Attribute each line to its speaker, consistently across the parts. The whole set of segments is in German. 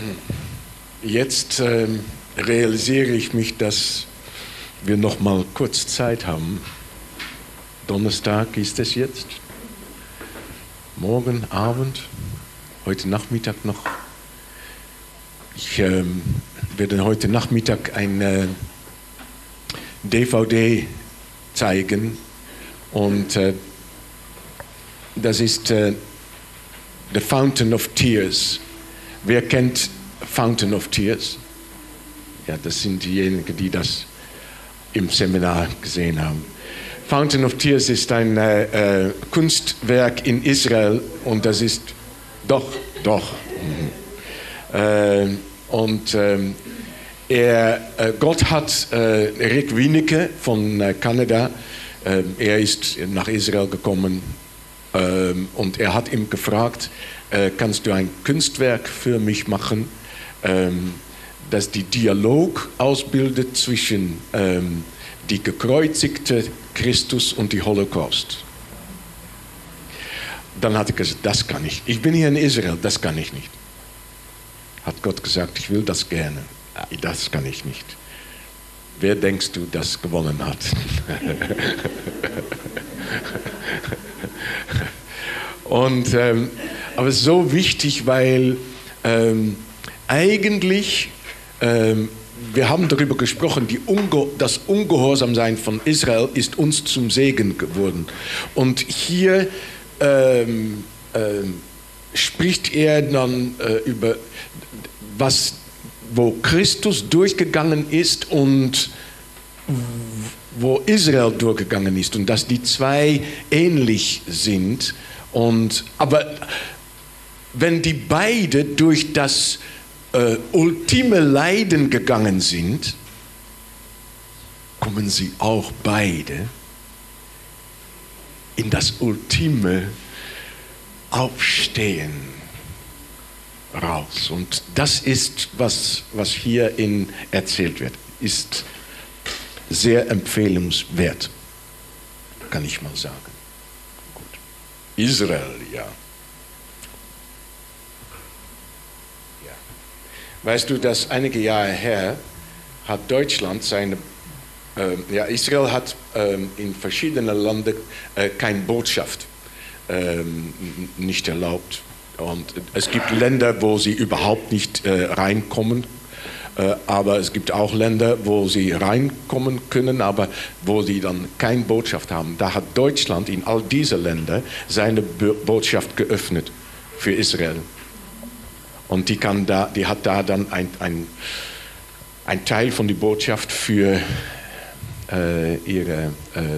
Speaker 1: Jetzt realisiere ich mich, dass wir noch mal kurz Zeit haben. Donnerstag ist es jetzt. Morgen Abend, heute Nachmittag noch. Ich werde heute Nachmittag eine DVD zeigen und das ist The Fountain of Tears. Wer kennt Fountain of Tears? Ja, das sind diejenigen, die das im Seminar gesehen haben. Fountain of Tears ist ein Kunstwerk in Israel und das ist doch. Gott hat Rick Wienicke von Kanada, er ist nach Israel gekommen und er hat ihm gefragt, kannst du ein Kunstwerk für mich machen, das die Dialog ausbildet zwischen die gekreuzigte Christus und die Holocaust. Dann hat er gesagt, das kann ich. Ich bin hier in Israel, das kann ich nicht. Hat Gott gesagt, ich will das gerne. Das kann ich nicht. Wer denkst du, das gewonnen hat? Aber es ist so wichtig, weil eigentlich, wir haben darüber gesprochen, das Ungehorsamsein von Israel ist uns zum Segen geworden. Und hier spricht er dann über wo Christus durchgegangen ist und wo Israel durchgegangen ist und dass die zwei ähnlich sind. Aber wenn die beide durch das ultime Leiden gegangen sind, kommen sie auch beide in das ultime Aufstehen raus. Und das ist, was hier erzählt wird, ist sehr empfehlenswert, kann ich mal sagen. Gut. Israel, ja. Weißt du, dass einige Jahre her hat Deutschland Israel hat in verschiedenen Ländern keine Botschaft nicht erlaubt. Und es gibt Länder, wo sie überhaupt nicht reinkommen, aber es gibt auch Länder, wo sie reinkommen können, aber wo sie dann keine Botschaft haben. Da hat Deutschland in all diese Länder seine Botschaft geöffnet für Israel. Und die hat da dann ein Teil von der Botschaft für ihr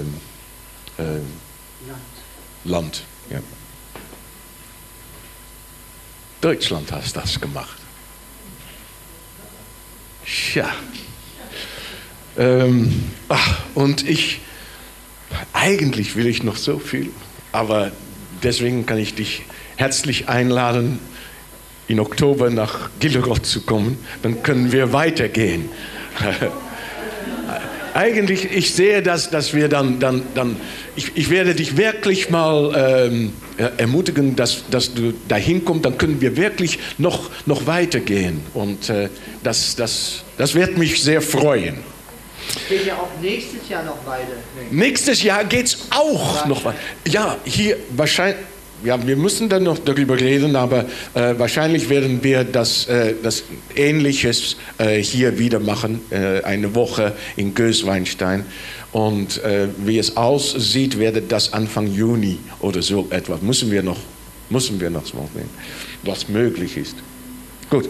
Speaker 1: Land. Ja. Deutschland hat das gemacht. Tja. Und eigentlich will ich noch so viel, aber deswegen kann ich dich herzlich einladen, in Oktober nach Gilroth zu kommen, dann können wir weitergehen. Eigentlich, ich sehe, dass wir ich werde dich wirklich mal ermutigen, dass du dahin kommst, dann können wir wirklich noch weitergehen. Und das wird mich sehr freuen.
Speaker 2: Es geht ja auch nächstes Jahr noch weiter.
Speaker 1: Nächstes Jahr geht es auch noch weiter. Ja, hier wahrscheinlich. Ja, wir müssen dann noch darüber reden, aber wahrscheinlich werden wir das Ähnliches hier wieder machen, eine Woche in Gößweinstein. Und wie es aussieht, werde das Anfang Juni oder so etwas. Müssen wir noch sehen, was möglich ist. Gut.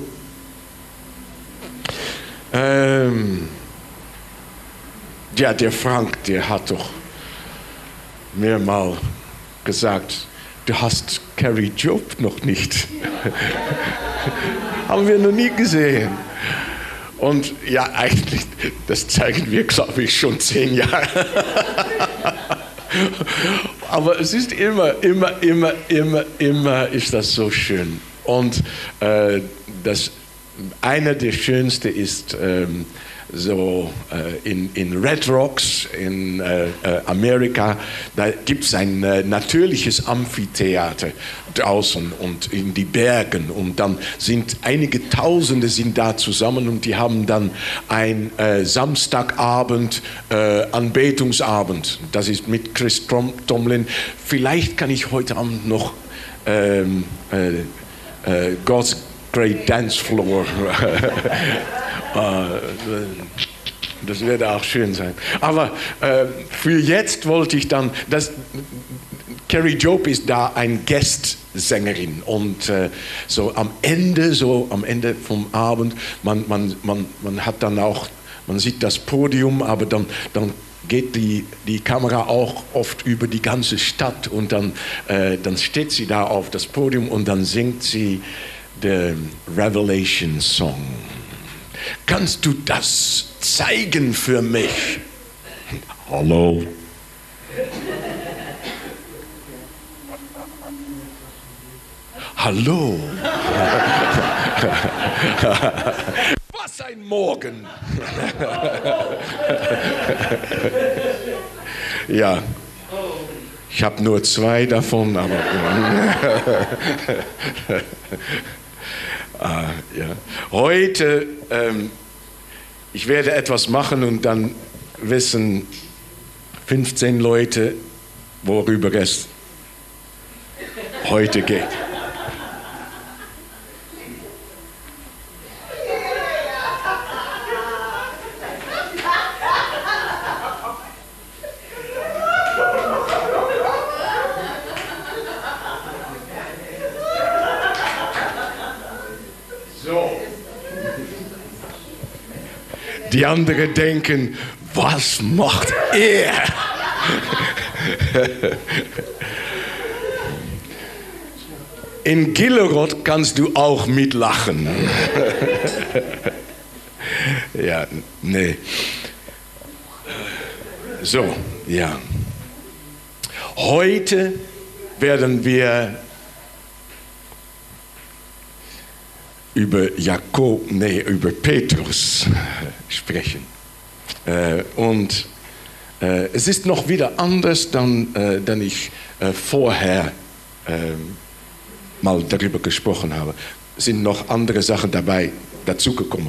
Speaker 1: Ja, der Frank, der hat doch mehrmals gesagt, du hast Carrie Job noch nicht. Haben wir noch nie gesehen. Und ja, eigentlich, das zeigen wir, glaube ich, schon 10 Jahre. Aber es ist immer ist das so schön. Und einer der schönsten ist, so in Red Rocks in Amerika, da gibt es ein natürliches Amphitheater draußen und in die Bergen und dann sind einige Tausende sind da zusammen und die haben dann ein Samstagabend, Anbetungsabend. Das ist mit Chris Tomlin. Vielleicht kann ich heute Abend noch God's Great Dance Floor. Das würde auch schön sein. Aber für jetzt wollte ich dann, Carrie Job ist da ein Guest-Sängerin und so am Ende vom Abend, man hat dann auch, man sieht das Podium, aber dann geht die Kamera auch oft über die ganze Stadt und dann steht sie da auf das Podium und dann singt sie den Revelation Song. Kannst du das zeigen für mich? Hallo. Hallo. Was ein Morgen. Ja, ich habe nur 2 davon, aber ja. Heute, ich werde etwas machen und dann wissen 15 Leute, worüber es heute geht. Die anderen denken, was macht er? In Gillerod kannst du auch mitlachen. Ja, nee. So, ja. Heute werden wir über Petrus sprechen. Und es ist noch wieder anders, dann ich vorher mal darüber gesprochen habe. Es sind noch andere Sachen dazugekommen.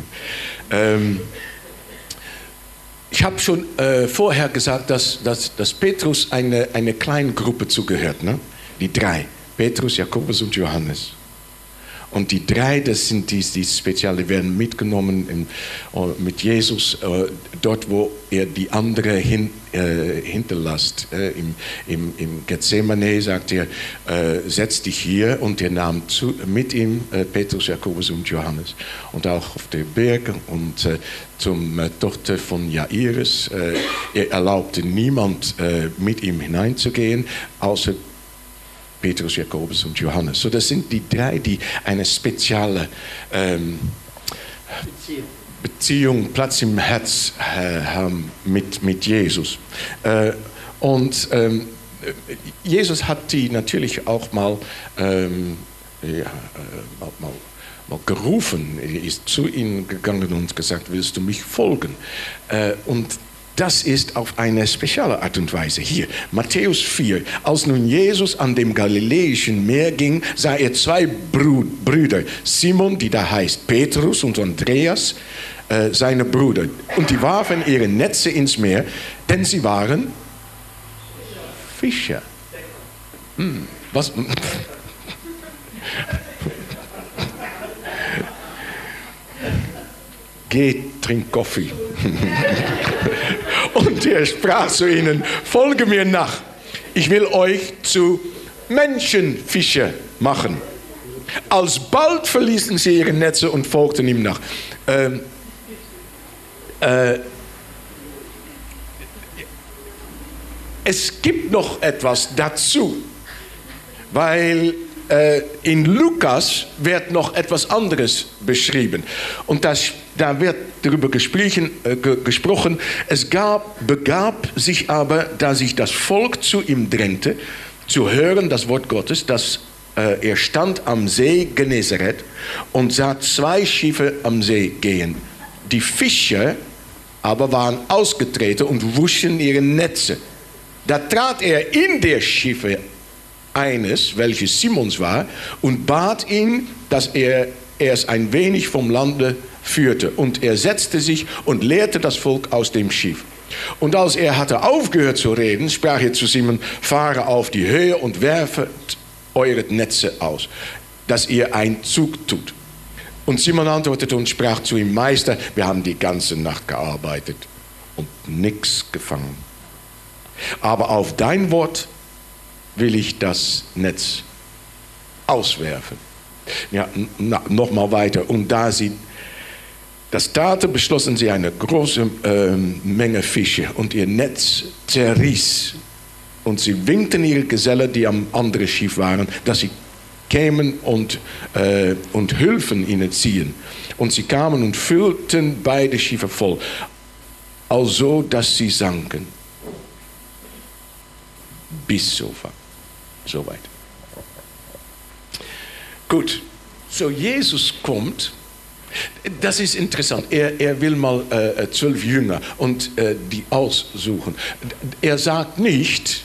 Speaker 1: Ich habe schon vorher gesagt, dass Petrus eine kleine Gruppe zugehört, ne? Die 3, Petrus, Jakobus und Johannes. Und die 3, das sind die Spezial, die werden mitgenommen mit Jesus, dort wo er die andere hinterlässt. Im Gethsemane sagt er, setz dich hier, und er nahm mit ihm Petrus, Jakobus und Johannes. Und auch auf der Berg und zum Tochter von Jairus. Er erlaubte niemand mit ihm hineinzugehen, außer Petrus, Jakobus und Johannes. So, das sind die 3, die eine spezielle Beziehung, Platz im Herz haben mit Jesus. Und Jesus hat die natürlich auch mal gerufen. Er ist zu ihnen gegangen und gesagt, willst du mich folgen? Und das ist auf eine spezielle Art und Weise hier. Matthäus 4. Als nun Jesus an dem Galiläischen Meer ging, sah er 2 Brüder. Simon, die da heißt Petrus, und Andreas, seine Brüder. Und die warfen ihre Netze ins Meer, denn sie waren Fischer. Was? Geh, trink Kaffee. Und er sprach zu ihnen, folge mir nach. Ich will euch zu Menschenfischer machen. Alsbald verließen sie ihre Netze und folgten ihm nach. Es gibt noch etwas dazu, weil in Lukas wird noch etwas anderes beschrieben. Und da wird darüber gesprochen, es begab sich aber, da sich das Volk zu ihm drängte, zu hören das Wort Gottes, dass er stand am See Genezareth und sah 2 Schiffe am See gehen. Die Fischer aber waren ausgetreten und wuschen ihre Netze. Da trat er in der Schiffe eines, welches Simons war, und bat ihn, dass er es ein wenig vom Lande führte. Und er setzte sich und lehrte das Volk aus dem Schiff. Und als er hatte aufgehört zu reden, sprach er zu Simon: Fahre auf die Höhe und werfet eure Netze aus, dass ihr einen Zug tut. Und Simon antwortete und sprach zu ihm: Meister, wir haben die ganze Nacht gearbeitet und nichts gefangen. Aber auf dein Wort will ich das Netz auswerfen. Ja, nochmal weiter. Und da sie das taten, beschlossen sie eine große Menge Fische und ihr Netz zerriss. Und sie winkten ihre Gesellen, die am anderen Schiff waren, dass sie kämen und Hilfen ihnen ziehen. Und sie kamen und füllten beide Schiffe voll, also dass sie sanken. Bis so weit. Gut, so Jesus kommt. Das ist interessant. Er will mal 12 Jünger und die aussuchen. Er sagt nicht,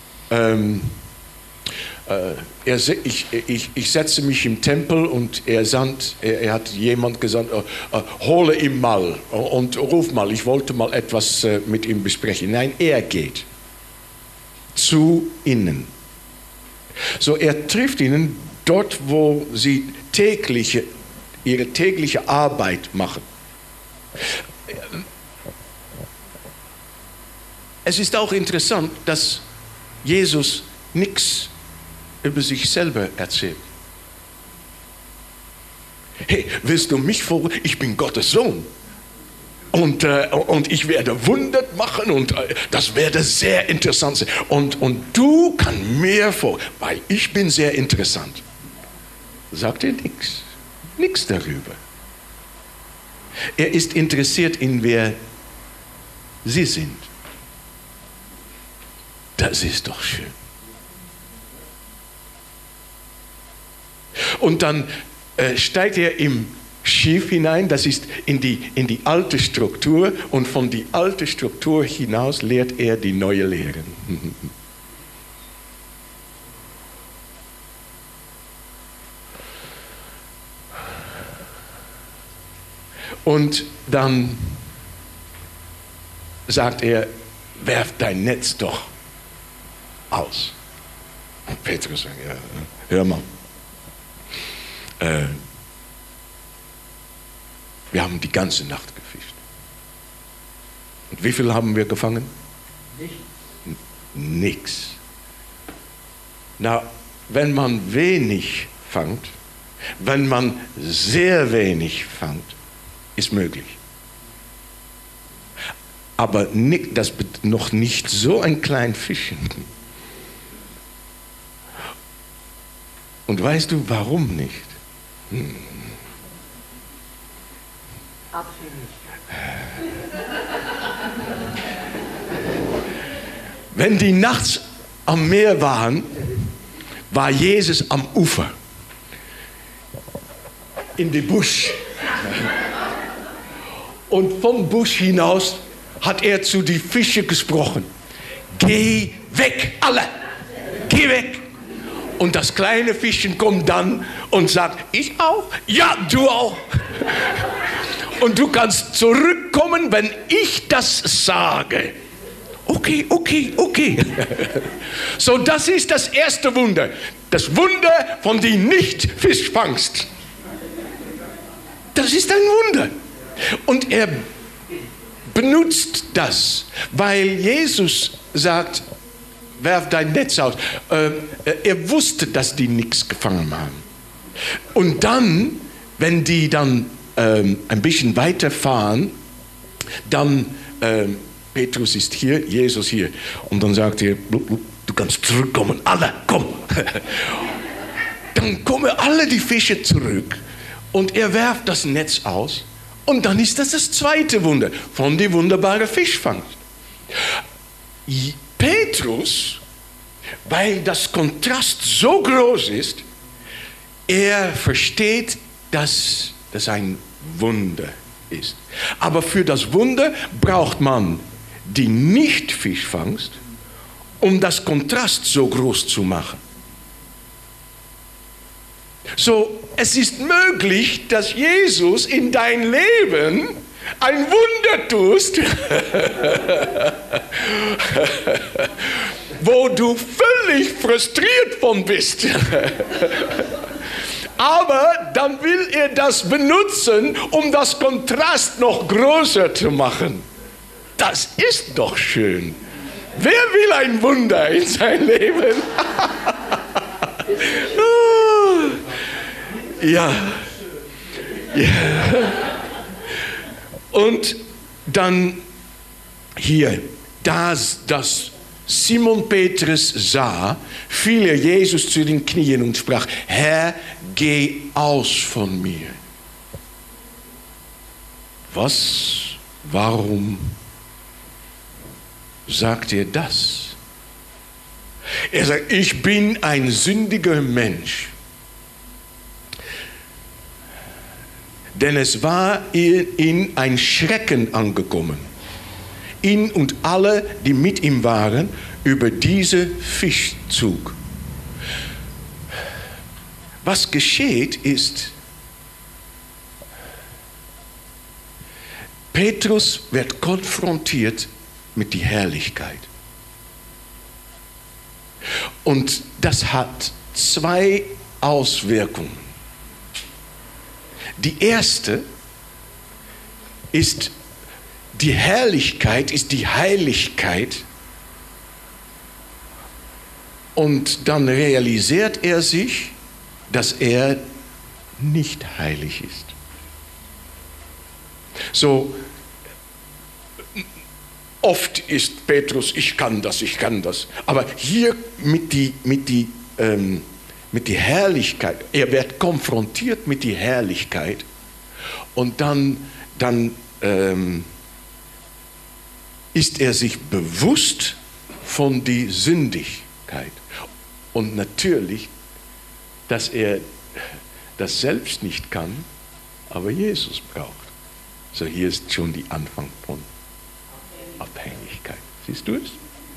Speaker 1: ich setze mich im Tempel und er hat jemand gesagt, hole ihn mal und ruf mal, ich wollte mal etwas mit ihm besprechen. Nein, er geht zu ihnen. So, er trifft ihnen dort, wo sie ihre tägliche Arbeit machen. Es ist auch interessant, dass Jesus nichts über sich selber erzählt. Hey, willst du mich vor? Ich bin Gottes Sohn. Und ich werde Wunder machen und das werde sehr interessant sein. Und du kannst mehr vor, weil ich bin sehr interessant. Sagt er nichts. Nichts darüber. Er ist interessiert in wer sie sind. Das ist doch schön. Und dann steigt er im Schiff hinein, das ist in die alte Struktur, und von die alte Struktur hinaus lehrt er die neue Lehre. Und dann sagt er: werf dein Netz doch aus. Und Petrus sagt: ja, hör mal. Wir haben die ganze Nacht gefischt. Und wie viel haben wir gefangen? Nichts. Na, wenn man wenig fangt, wenn man sehr wenig fangt, ist möglich. Aber das noch nicht so ein kleines Fischchen. Und weißt du, warum nicht? Wenn die nachts am Meer waren, war Jesus am Ufer. In dem Busch. Und vom Busch hinaus hat er zu den Fischen gesprochen. Geh weg, alle. Geh weg. Und das kleine Fischchen kommt dann und sagt: ich auch? Ja, du auch. Und du kannst zurückkommen, wenn ich das sage. Okay. So, das ist das erste Wunder. Das Wunder von dem Nicht-Fischfangst. Das ist ein Wunder. Und er benutzt das, weil Jesus sagt: werf dein Netz aus. Er wusste, dass die nichts gefangen haben. Und dann, wenn die dann ein bisschen weiterfahren, dann Petrus ist hier, Jesus hier. Und dann sagt er: du kannst zurückkommen, alle, komm. Dann kommen alle die Fische zurück und er werft das Netz aus. Und dann ist das zweite Wunder von dem wunderbaren Fischfang. Petrus, weil das Kontrast so groß ist, er versteht, dass das ein Wunder ist. Aber für das Wunder braucht man die Nicht-Fischfangst, um das Kontrast so groß zu machen. So, es ist möglich, dass Jesus in dein Leben ein Wunder tust, wo du völlig frustriert von bist. Aber dann will er das benutzen, um das Kontrast noch größer zu machen. Das ist doch schön. Wer will ein Wunder in sein Leben? Ja. Und dann hier, das Simon Petrus sah, fiel er Jesus zu den Knien und sprach: Herr, geh aus von mir. Warum sagt er das? Er sagt, ich bin ein sündiger Mensch. Denn es war in ein Schrecken angekommen, ihn und alle, die mit ihm waren, über diesen Fischzug. Was geschieht ist, Petrus wird konfrontiert mit der Herrlichkeit. Und das hat zwei Auswirkungen. Die erste ist, die Herrlichkeit ist die Heiligkeit. Und dann realisiert er sich, dass er nicht heilig ist. So, oft ist Petrus, ich kann das. Aber hier mit die Herrlichkeit, er wird konfrontiert mit der Herrlichkeit und dann ist er sich bewusst von der Sündigkeit und natürlich, dass er das selbst nicht kann, aber Jesus braucht. So, hier ist schon der Anfang von Abhängigkeit. Siehst du es?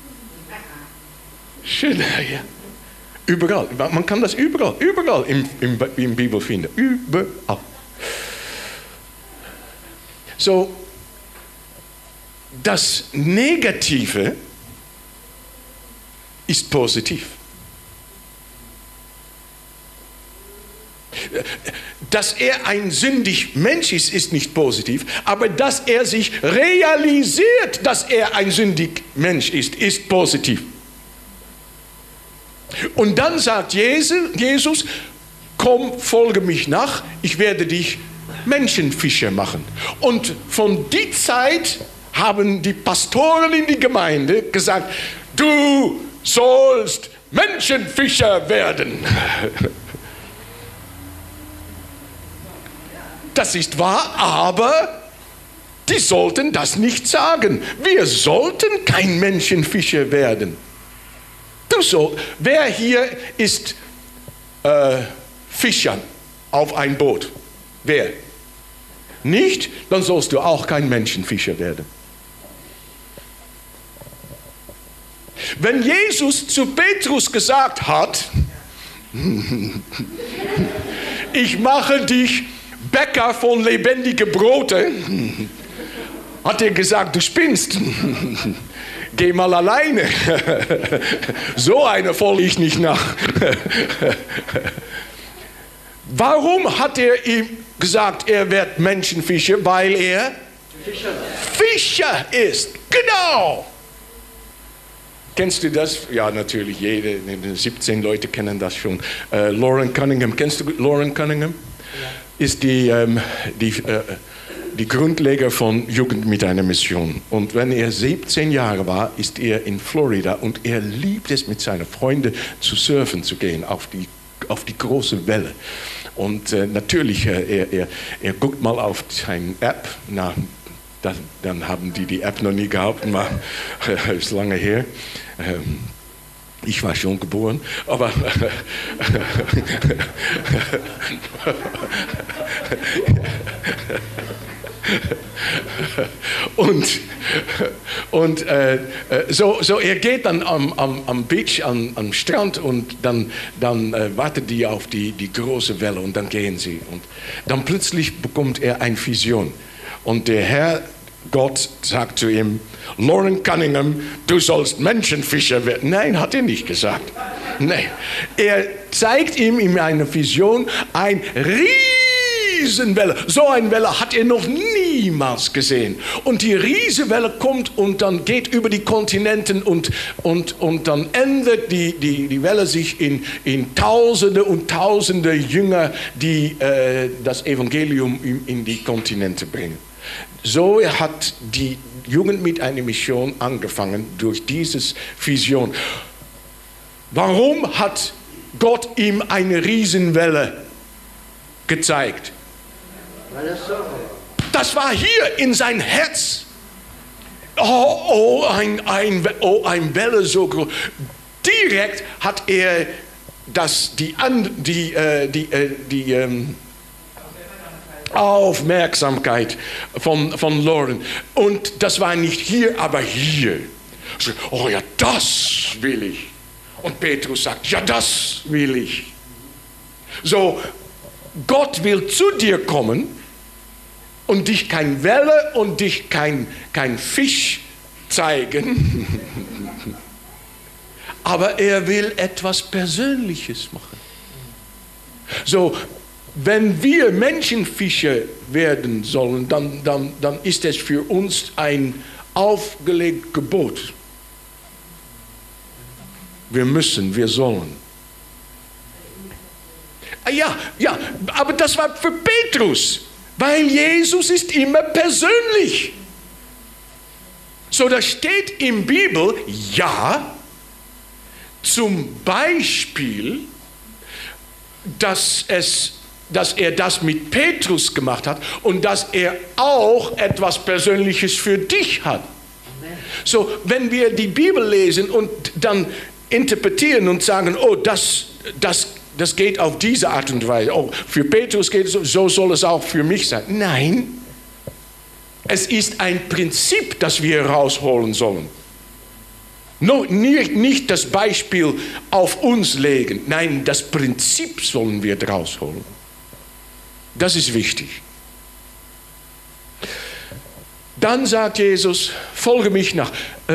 Speaker 1: Schön, ja. Überall. Man kann das überall in Bibel finden. Überall. So, das Negative ist positiv. Dass er ein sündig Mensch ist, ist nicht positiv, aber dass er sich realisiert, dass er ein sündig Mensch ist positiv. Und dann sagt Jesus, komm, folge mich nach, ich werde dich Menschenfischer machen. Und von dieser Zeit haben die Pastoren in die Gemeinde gesagt, du sollst Menschenfischer werden. Das ist wahr, aber die sollten das nicht sagen. Wir sollten kein Menschenfischer werden. Wer hier ist Fischer auf ein Boot? Wer? Nicht? Dann sollst du auch kein Menschenfischer werden. Wenn Jesus zu Petrus gesagt hat, ich mache dich Bäcker von lebendigen Brote, hat er gesagt, du spinnst. Geh mal alleine. So eine folge ich nicht nach. Warum hat er ihm gesagt, er wird Menschenfischer? Weil er Fischer ist. Genau. Kennst du das? Ja, natürlich. 17 Leute kennen das schon. Lauren Cunningham. Kennst du Lauren Cunningham? Ja. Ist die Grundleger von Jugend mit einer Mission. Und wenn er 17 Jahre war, ist er in Florida und er liebt es, mit seinen Freunden zu surfen zu gehen, auf die große Welle. Und natürlich, er guckt mal auf seine App. Na, dann haben die App noch nie gehabt, ist lange her. Ich war schon geboren, aber So er geht dann am Beach, am Strand und dann wartet die auf die große Welle und dann gehen sie. Und dann plötzlich bekommt er eine Vision. Und der Herr Gott sagt zu ihm, Loren Cunningham, du sollst Menschenfischer werden. Nein, hat er nicht gesagt. Nein. Er zeigt ihm in einer Vision eine Riesenwelle. So eine Welle hat er noch niemals gesehen. Und die Riesenwelle kommt und dann geht über die Kontinenten und dann ändert die Welle sich in Tausende und Tausende Jünger, die das Evangelium in die Kontinente bringen. So hat die Jugend mit einer Mission angefangen durch diese Vision. Warum hat Gott ihm eine Riesenwelle gezeigt? Das war hier in sein Herz. Ein Welle so groß. Direkt hat er die Aufmerksamkeit von Loren. Und das war nicht hier, aber hier. So, oh ja, das will ich. Und Petrus sagt, ja, das will ich. So, Gott will zu dir kommen und dich kein Welle und dich kein Fisch zeigen. Aber er will etwas Persönliches machen. So, wenn wir Menschenfischer werden sollen, dann ist es für uns ein aufgelegtes Gebot. Wir sollen. Ja, aber das war für Petrus, weil Jesus ist immer persönlich. So, da steht in der Bibel, ja, zum Beispiel, dass er das mit Petrus gemacht hat und dass er auch etwas Persönliches für dich hat. So, wenn wir die Bibel lesen und dann interpretieren und sagen, oh, das geht auf diese Art und Weise, oh, für Petrus geht es so soll es auch für mich sein. Nein, es ist ein Prinzip, das wir herausholen sollen. Nicht das Beispiel auf uns legen, nein, das Prinzip sollen wir rausholen. Das ist wichtig. Dann sagt Jesus, folge mich nach.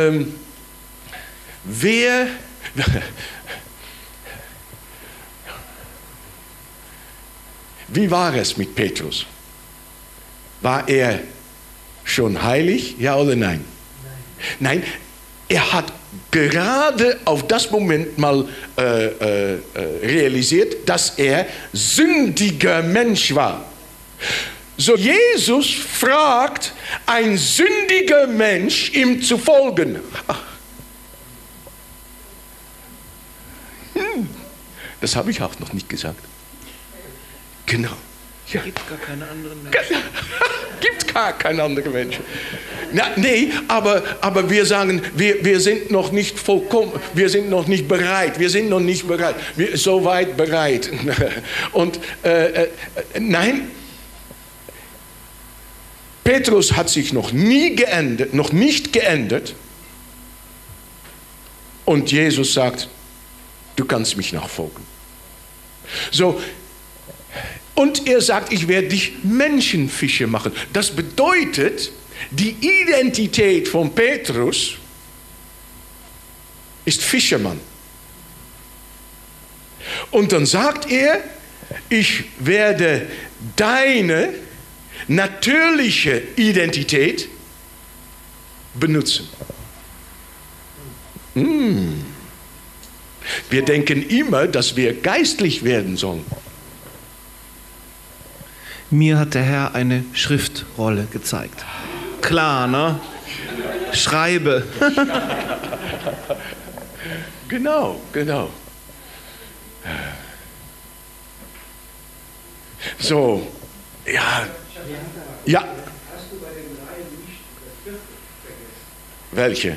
Speaker 1: Wie war es mit Petrus? War er schon heilig, ja oder nein? Nein, er hat gerade auf das Moment mal realisiert, dass er sündiger Mensch war. So, Jesus fragt ein sündiger Mensch, ihm zu folgen. Das habe ich auch noch nicht gesagt. Genau. Ja.
Speaker 2: Gibt gar keine anderen Menschen.
Speaker 1: Gibt gar keine anderen Menschen. Nee, aber wir sagen, wir sind noch nicht vollkommen, wir sind noch nicht bereit, so weit bereit. Und nein, Petrus hat sich noch nicht geändert. Und Jesus sagt, du kannst mich nachfolgen. So, und er sagt, ich werde dich Menschenfischer machen. Das bedeutet, die Identität von Petrus ist Fischermann. Und dann sagt er, ich werde deine natürliche Identität benutzen. Wir denken immer, dass wir geistlich werden sollen.
Speaker 3: Mir hat der Herr eine Schriftrolle gezeigt. Klar, ne? Schreibe.
Speaker 1: Genau. So, ja.
Speaker 4: Hast du bei den Reihen nicht das vierte vergessen?
Speaker 1: Welche?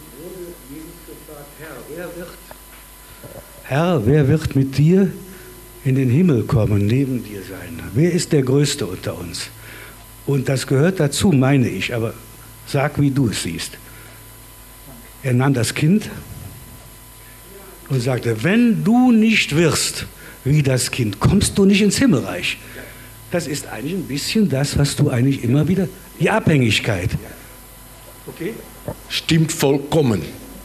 Speaker 4: Wurde Jesus gefragt, Herr, wer wird mit dir in den Himmel kommen, neben dir sein. Wer ist der Größte unter uns? Und das gehört dazu, meine ich, aber sag, wie du es siehst. Er nahm das Kind und sagte, wenn du nicht wirst wie das Kind, kommst du nicht ins Himmelreich. Das ist eigentlich ein bisschen das, was du eigentlich immer wieder, die Abhängigkeit. Okay?
Speaker 1: Stimmt vollkommen.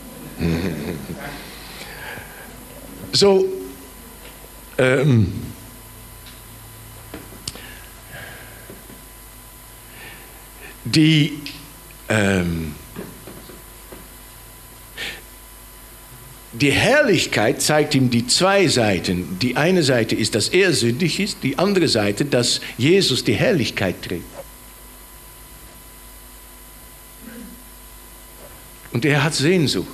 Speaker 1: So, die Herrlichkeit zeigt ihm die zwei Seiten. Die eine Seite ist, dass er sündig ist, die andere Seite, dass Jesus die Herrlichkeit trägt. Und er hat Sehnsucht.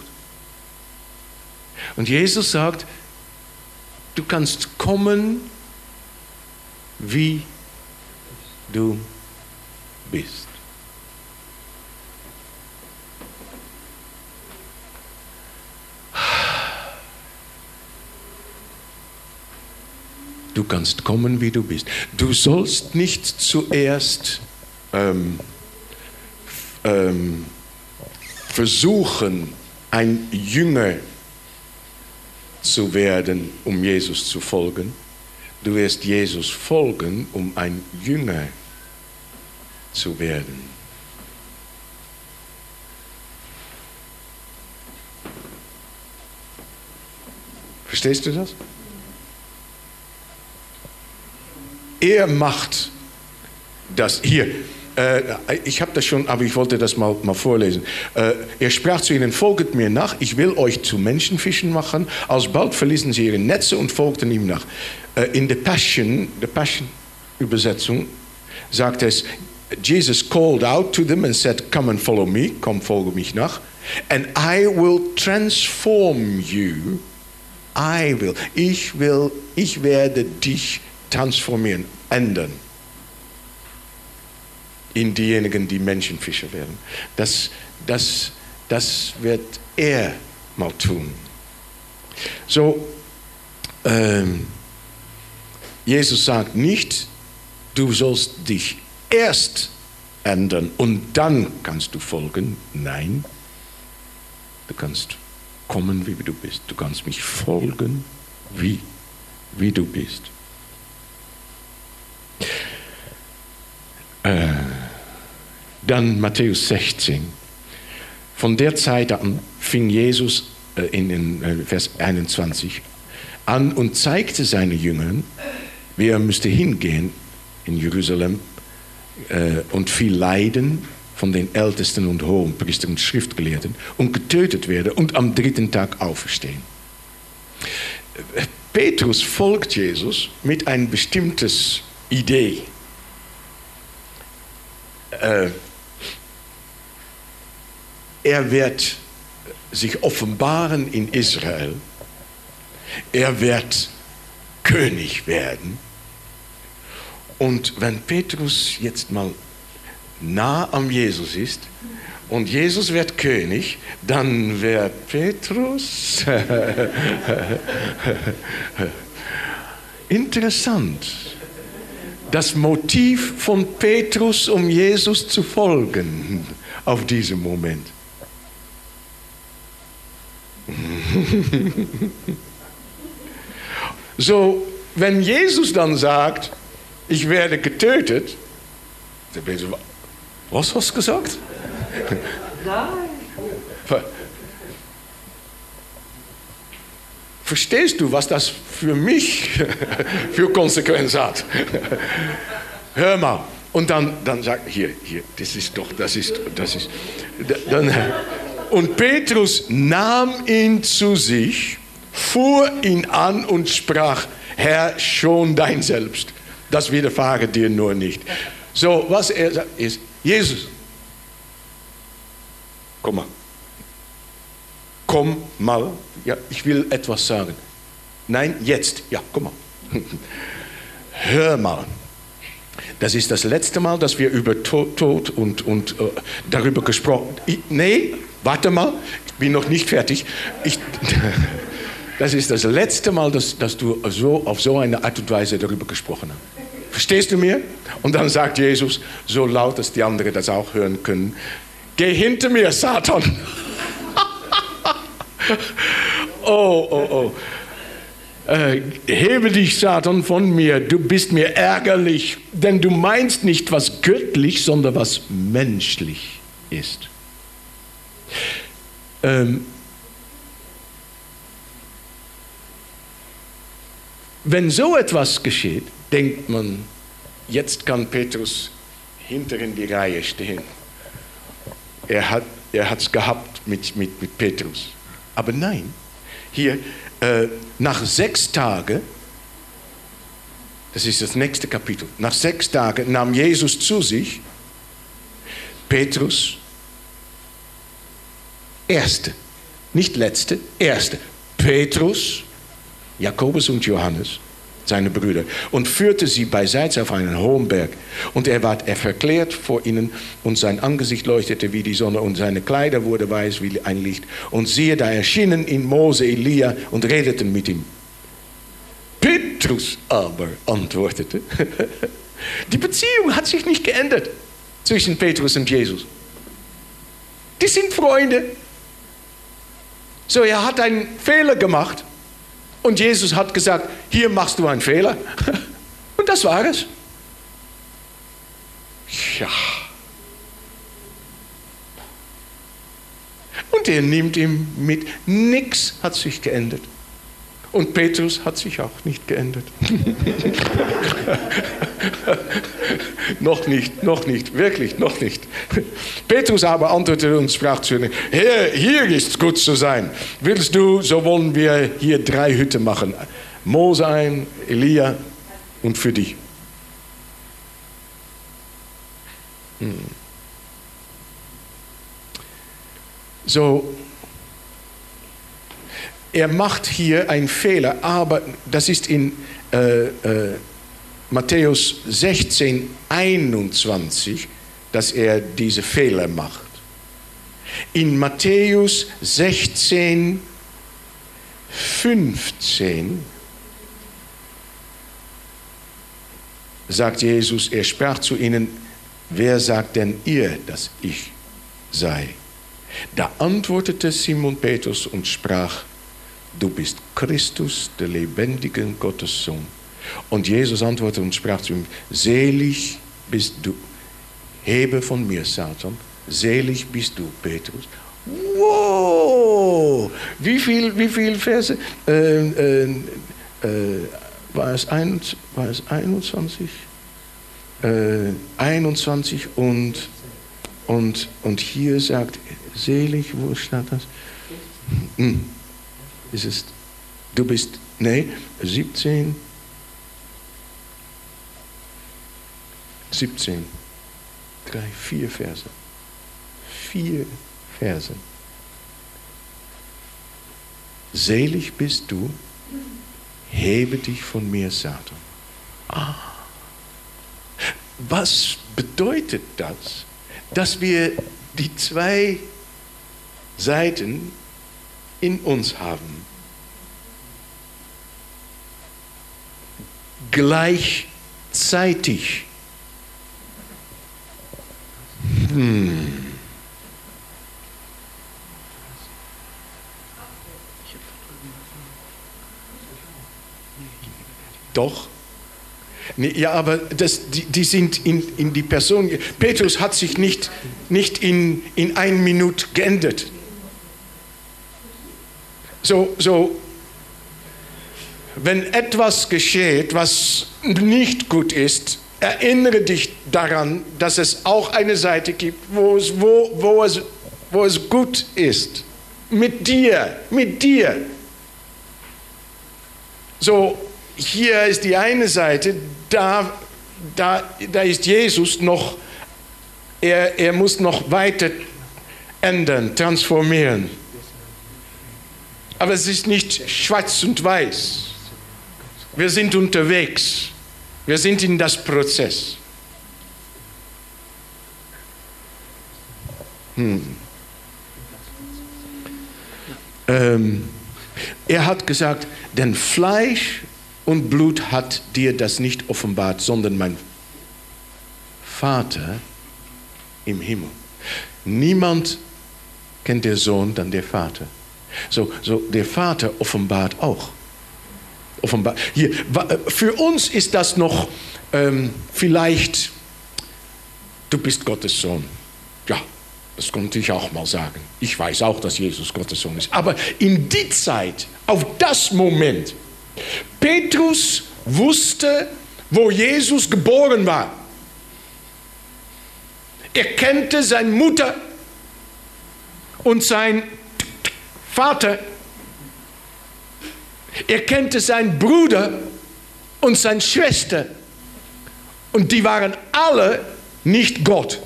Speaker 1: Und Jesus sagt, du kannst kommen, wie du bist. Du kannst kommen, wie du bist. Du sollst nicht zuerst versuchen, ein Jünger zu werden, um Jesus zu folgen. Du wirst Jesus folgen, um ein Jünger zu werden. Verstehst du das? Er macht das hier. Ich habe das schon, aber ich wollte das mal vorlesen. Er sprach zu ihnen, folget mir nach, ich will euch zu Menschenfischen machen. Alsbald verließen sie ihre Netze und folgten ihm nach. In der Passion-Übersetzung sagt es, Jesus called out to them and said, come and follow me, komm, folge mich nach. And I will transform you. Ich werde dich transformieren, ändern. In diejenigen, die Menschenfischer werden. Das wird er mal tun. So, Jesus sagt nicht, du sollst dich erst ändern und dann kannst du folgen. Nein, du kannst kommen, wie du bist. Du kannst mich folgen, wie du bist. Dann Matthäus 16. Von der Zeit an fing Jesus in Vers 21 an und zeigte seinen Jüngern, wie er müsste hingehen in Jerusalem und viel leiden von den Ältesten und Hohenpriestern und Schriftgelehrten und getötet werden und am dritten Tag auferstehen. Petrus folgt Jesus mit einer bestimmten Idee. Er wird sich offenbaren in Israel. Er wird König werden. Und wenn Petrus jetzt mal nah am Jesus ist und Jesus wird König, dann wird Petrus interessant. Das Motiv von Petrus, um Jesus zu folgen, auf diesem Moment. So, wenn Jesus dann sagt, ich werde getötet, dann bin ich so, was hast du gesagt? Nein. Verstehst du, was das für mich für Konsequenz hat? Hör mal. Und dann sagt hier, das ist. Und Petrus nahm ihn zu sich, fuhr ihn an und sprach, Herr, schon dein Selbst. Das widerfahre dir nur nicht. So, was er sagt ist, Jesus, komm mal. Komm mal, ja, ich will etwas sagen. Nein, jetzt, ja, komm mal. Hör mal. Das ist das letzte Mal, dass wir über Tod und darüber gesprochen haben. Nee, warte mal, ich bin noch nicht fertig. Das ist das letzte Mal, dass du auf so eine Art und Weise darüber gesprochen hast. Verstehst du mir? Und dann sagt Jesus, so laut, dass die anderen das auch hören können, geh hinter mir, Satan. Oh. Hebe dich, Satan, von mir, du bist mir ärgerlich, denn du meinst nicht, was göttlich, sondern was menschlich ist. Wenn so etwas geschieht, denkt man, jetzt kann Petrus hinter in die Reihe stehen. Er hat es gehabt mit Petrus. Aber nein, hier nach 6 Tagen, das ist das nächste Kapitel, nach 6 Tagen nahm Jesus zu sich Petrus, erste, nicht letzte, erste, Petrus, Jakobus und Johannes, seine Brüder, und führte sie beiseits auf einen hohen Berg. Und er verklärt vor ihnen, und sein Angesicht leuchtete wie die Sonne, und seine Kleider wurden weiß wie ein Licht. Und siehe, da erschienen ihm Mose, Elia und redeten mit ihm. Petrus aber antwortete, die Beziehung hat sich nicht geändert zwischen Petrus und Jesus. Die sind Freunde. So, er hat einen Fehler gemacht. Und Jesus hat gesagt, hier machst du einen Fehler. Und das war es. Ja. Und er nimmt ihn mit. Nichts hat sich geändert. Und Petrus hat sich auch nicht geändert. Noch nicht, wirklich noch nicht. Petrus aber antwortete und sprach zu ihnen, Herr, hier ist gut zu sein. Willst du, so wollen wir hier 3 Hütten machen. Mose ein, Elia und für dich. So, er macht hier einen Fehler, aber das ist in Matthäus 16, 21, dass er diese Fehler macht. In Matthäus 16, 15 sagt Jesus, er sprach zu ihnen, wer sagt denn ihr, dass ich sei? Da antwortete Simon Petrus und sprach, du bist Christus, der lebendigen Gottessohn. Und Jesus antwortete und sprach zu ihm, selig bist du, hebe von mir, Satan, selig bist du, Petrus. Wow! Wie viel Verse? War es 21? 21 und hier sagt, selig, wo steht das? Ist es, du bist, 17, 4 Verse. 4 Verse. Selig bist du, hebe dich von mir, Satan. Was bedeutet das? Dass wir die 2 Seiten in uns haben. Gleichzeitig. Doch. Nee, ja, aber die sind in die Person. Petrus hat sich nicht in 1 Minute geändert. So, wenn etwas geschieht, was nicht gut ist, erinnere dich daran, dass es auch eine Seite gibt, wo es gut ist. Mit dir. So, hier ist die eine Seite, da ist Jesus noch, er muss noch weiter ändern, transformieren. Aber es ist nicht schwarz und weiß. Wir sind unterwegs. Wir sind in das Prozess. Er hat gesagt, denn Fleisch und Blut hat dir das nicht offenbart, sondern mein Vater im Himmel. Niemand kennt den Sohn, dann der Vater. So der Vater offenbart auch. Hier, für uns ist das noch vielleicht, du bist Gottes Sohn. Ja, das konnte ich auch mal sagen. Ich weiß auch, dass Jesus Gottes Sohn ist. Aber in die Zeit, auf das Moment, Petrus wusste, wo Jesus geboren war. Er kannte seine Mutter und seinen Vater. Er kannte seinen Bruder und seine Schwester. Und die waren alle nicht Gott.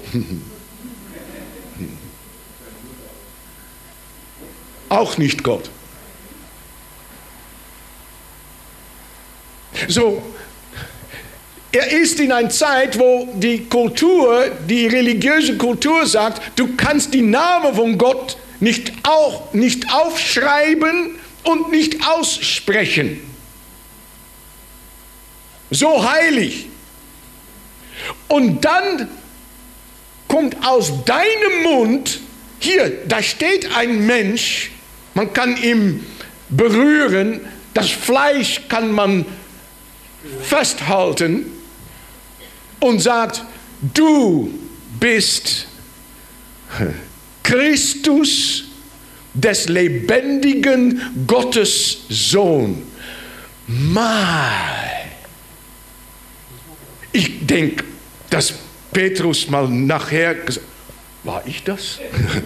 Speaker 1: Auch nicht Gott. So, er ist in einer Zeit, wo die Kultur, die religiöse Kultur sagt, du kannst die Namen von Gott nicht aufschreiben und nicht aussprechen. So heilig. Und dann kommt aus deinem Mund, hier, da steht ein Mensch, man kann ihn berühren, das Fleisch kann man festhalten und sagt, du bist Christus, des lebendigen Gottes Sohn. Mal. Ich denke, dass Petrus mal nachher gesagt hat, war ich das?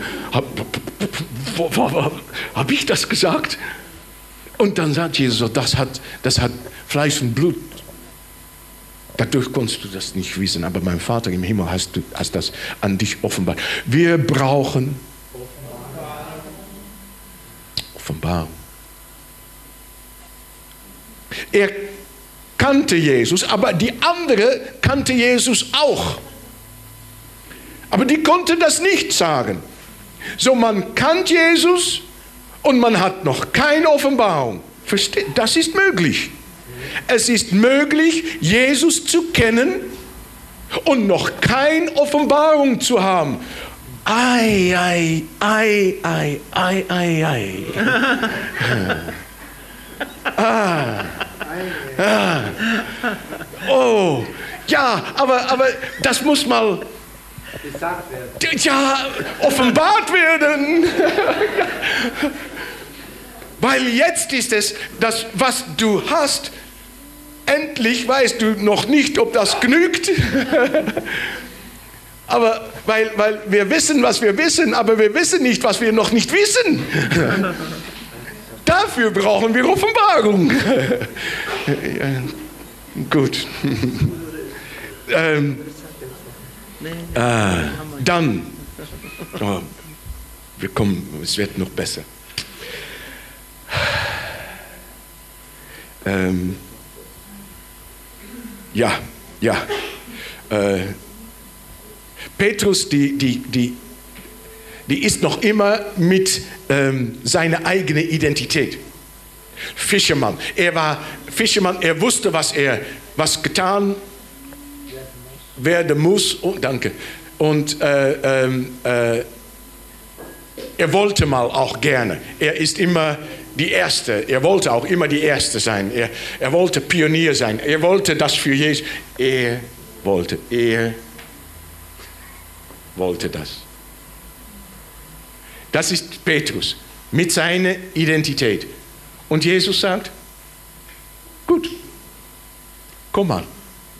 Speaker 1: Hab ich das gesagt? Und dann sagt Jesus, das hat Fleisch und Blut. Dadurch konntest du das nicht wissen, aber mein Vater im Himmel hast das an dich offenbart. Wir brauchen Offenbarung. Er kannte Jesus, aber die andere kannte Jesus auch. Aber die konnte das nicht sagen. So, man kannte Jesus und man hat noch keine Offenbarung. Das ist möglich. Es ist möglich, Jesus zu kennen und noch keine Offenbarung zu haben. Ei, ei, ei, ei, ei, ei, ei. Oh, ja, aber das muss mal gesagt werden. Ja, offenbart werden. Weil jetzt ist es, das, was du hast, endlich weißt du noch nicht, ob das genügt. Aber weil wir wissen, was wir wissen, aber wir wissen nicht, was wir noch nicht wissen. Dafür brauchen wir Offenbarung. Gut. Dann, wir kommen, es wird noch besser. Petrus, die ist noch immer mit seiner eigenen Identität. Fischermann. Er war Fischermann, er wusste, was getan werden muss. Oh, danke. Und er wollte mal auch gerne. Er ist immer die Erste. Er wollte auch immer die Erste sein. Er wollte Pionier sein. Er wollte das für Jesus. Er wollte das. Das ist Petrus mit seiner Identität. Und Jesus sagt, gut, komm mal.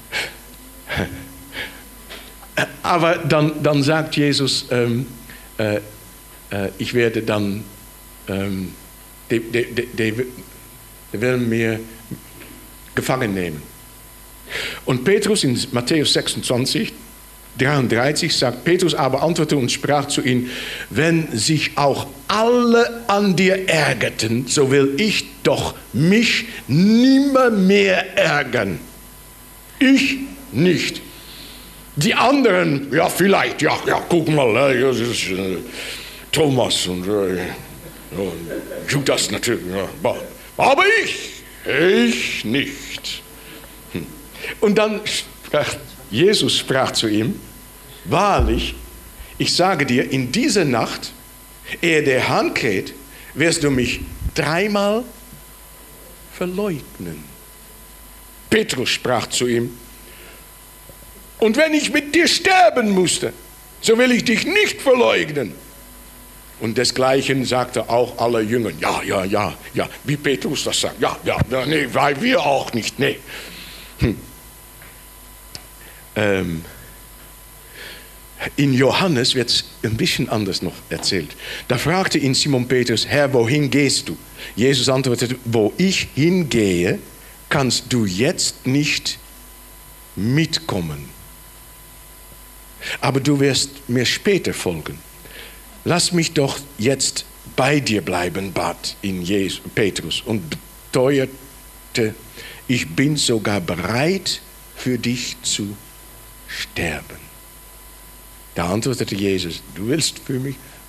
Speaker 1: Aber dann sagt Jesus, ich werde dann, die werden mir gefangen nehmen. Und Petrus in Matthäus 26, 33 sagt, Petrus aber antwortete und sprach zu ihm, wenn sich auch alle an dir ärgerten, so will ich doch mich nimmer mehr ärgern. Ich nicht. Die anderen, ja vielleicht, ja guck mal, das ist Thomas und Und Judas natürlich, ja, aber ich nicht. Und dann Jesus sprach zu ihm, wahrlich, ich sage dir, in dieser Nacht, ehe der Hahn kräht, wirst du mich 3-mal verleugnen. Petrus sprach zu ihm, und wenn ich mit dir sterben musste, so will ich dich nicht verleugnen. Und desgleichen sagte auch alle Jünger, ja, wie Petrus das sagt, nee, weil wir auch nicht, nee. In Johannes wird es ein bisschen anders noch erzählt. Da fragte ihn Simon Petrus, Herr, wohin gehst du? Jesus antwortete, wo ich hingehe, kannst du jetzt nicht mitkommen. Aber du wirst mir später folgen. Lass mich doch jetzt bei dir bleiben, bat ihn Petrus und beteuerte, ich bin sogar bereit, für dich zu sterben. Da antwortete Jesus, du willst für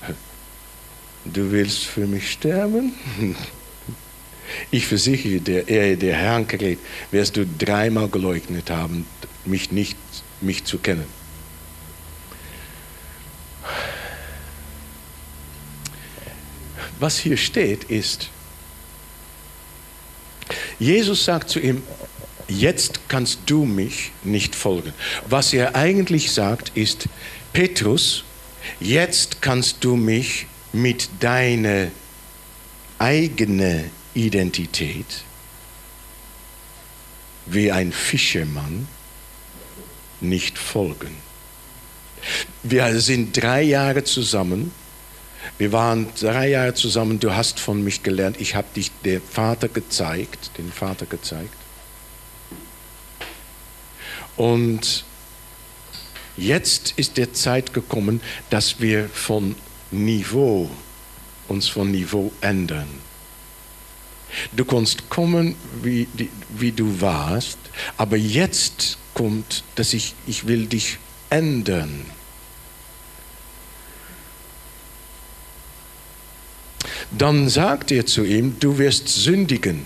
Speaker 1: mich sterben? Ich versichere dir, ehe der Herr kräht, wirst du 3-mal geleugnet haben, mich zu kennen. Was hier steht ist, Jesus sagt zu ihm, jetzt kannst du mich nicht folgen. Was er eigentlich sagt ist, Petrus, jetzt kannst du mich mit deiner eigenen Identität wie ein Fischermann nicht folgen. Wir sind 3 Jahre zusammen. Wir waren 3 Jahre zusammen. Du hast von mich gelernt. Ich habe dich den Vater gezeigt. Und jetzt ist der Zeit gekommen, dass wir uns von Niveau ändern. Du kannst kommen, wie du warst, aber jetzt kommt, dass ich will dich ändern. Dann sagt er zu ihm, du wirst sündigen.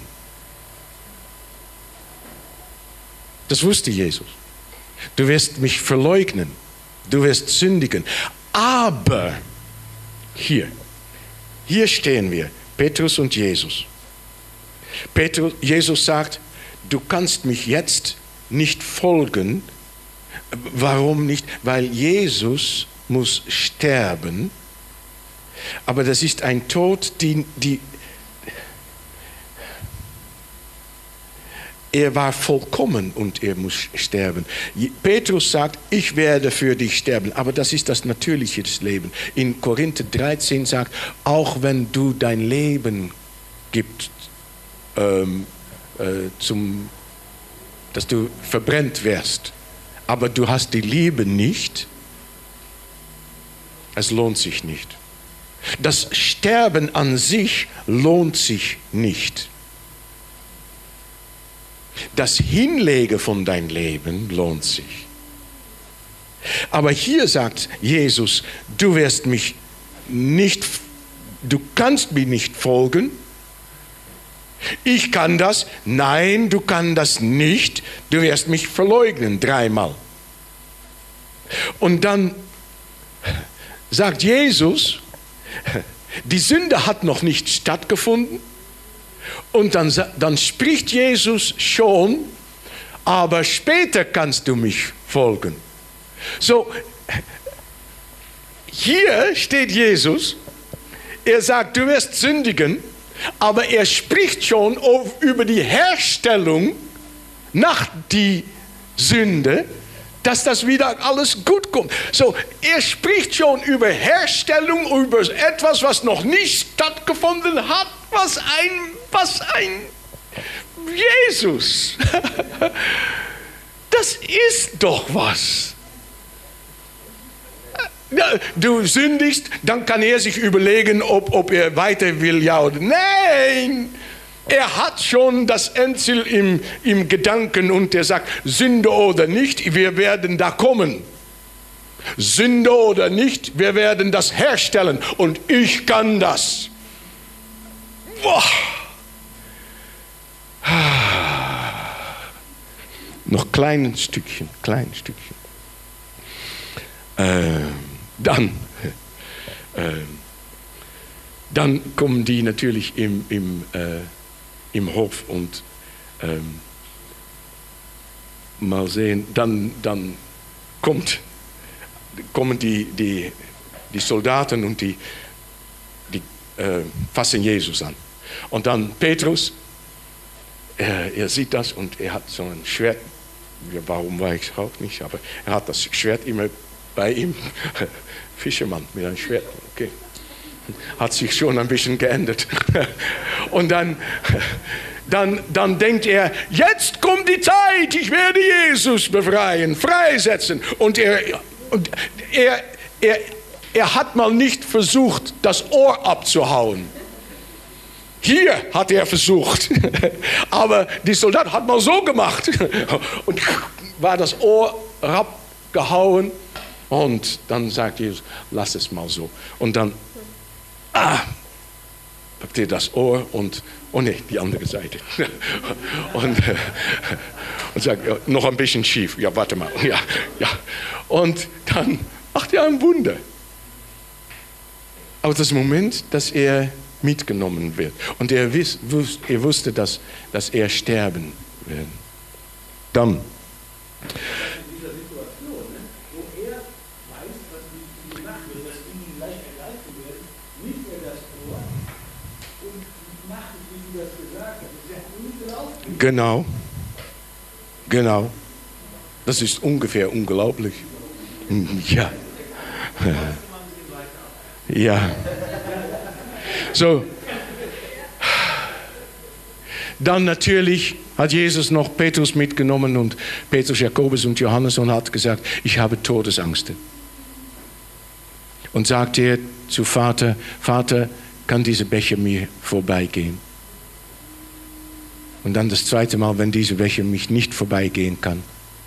Speaker 1: Das wusste Jesus. Du wirst mich verleugnen. Du wirst sündigen. Aber hier stehen wir, Petrus und Jesus. Jesus sagt, du kannst mich jetzt nicht folgen. Warum nicht? Weil Jesus muss sterben. Aber das ist ein Tod, er war vollkommen und er muss sterben. Petrus sagt, ich werde für dich sterben, aber das ist das natürliche Leben. In Korinther 13 sagt, auch wenn du dein Leben gibst, dass du verbrennt wirst, aber du hast die Liebe nicht, es lohnt sich nicht. Das Sterben an sich lohnt sich nicht. Das Hinlegen von deinem Leben lohnt sich. Aber hier sagt Jesus, du kannst mir nicht folgen. Ich kann das. Nein, du kannst das nicht. Du wirst mich verleugnen 3-mal. Und dann sagt Jesus, die Sünde hat noch nicht stattgefunden. Und dann spricht Jesus schon, aber später kannst du mich folgen. So, hier steht Jesus, er sagt, du wirst sündigen, aber er spricht schon über die Herstellung nach die Sünde, dass das wieder alles gut kommt. So, er spricht schon über Herstellung, über etwas, was noch nicht stattgefunden hat. Was ein Jesus. Das ist doch was. Du sündigst, dann kann er sich überlegen, ob er weiter will, ja oder nein. Er hat schon das Endziel im Gedanken und er sagt, Sünde oder nicht, wir werden da kommen. Sünde oder nicht, wir werden das herstellen und ich kann das. Boah. Noch klein Stückchen. Dann kommen die natürlich im Hof und mal sehen, dann kommen die Soldaten und die fassen Jesus an. Und dann Petrus, er sieht das und er hat so ein Schwert. Ja, warum weiß ich auch nicht, aber er hat das Schwert immer bei ihm. Fischermann mit einem Schwert, okay. Hat sich schon ein bisschen geändert. Und dann denkt er, jetzt kommt die Zeit, ich werde Jesus befreien, freisetzen. Und er hat mal nicht versucht, das Ohr abzuhauen. Hier hat er versucht, aber die Soldat hat mal so gemacht und war das Ohr abgehauen und dann sagt Jesus, lass es mal so. Und dann packt er das Ohr und, oh ne, die andere Seite. Und sagt, noch ein bisschen schief, ja warte mal, ja. Und dann macht er ein Wunder. Aber das Moment, dass er mitgenommen wird. Und er wusste, dass er sterben wird. Dann.
Speaker 4: In dieser Situation, wo er weiß, was mit ihm gemacht wird, dass ihm gleich ergreifen werden, nimmt er das Ohr und macht es, wie du das gesagt hast. Das ist ja unglaublich.
Speaker 1: Genau. Das ist ungefähr unglaublich. Ja. Ja. So, dann natürlich hat Jesus noch Petrus mitgenommen und Petrus, Jakobus und Johannes und hat gesagt, ich habe Todesangst. Und sagte er zu Vater, Vater, kann dieser Becher mir vorbeigehen? Und dann das zweite Mal, wenn dieser Becher mich nicht vorbeigehen kann.